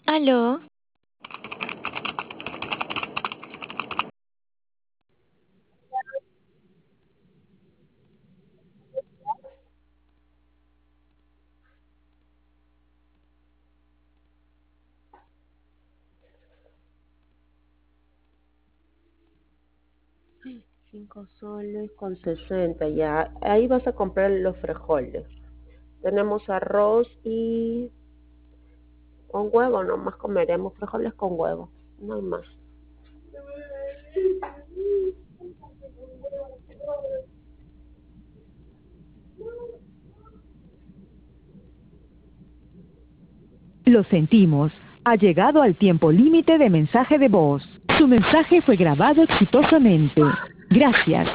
Aló, 5 soles con 60, ya. Ahí vas a comprar los frijoles. Tenemos arroz y con huevo, nomás comeremos frijoles con huevo, no hay más. Lo sentimos. Ha llegado al tiempo límite de mensaje de voz. Su mensaje fue grabado exitosamente. Gracias.